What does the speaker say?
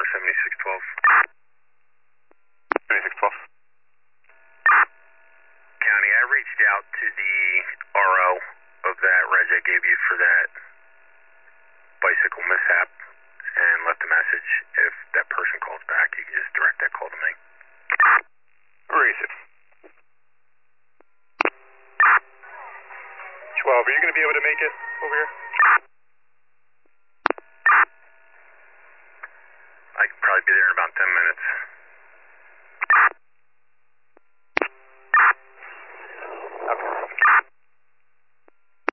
7612. 7612. County, I reached out to the RO of that reg I gave you for that bicycle mishap and left a message. If that person calls back, you can just direct that call to me. Where is it? 12, are you going to be able to make it over here? I could probably be there in about 10 minutes.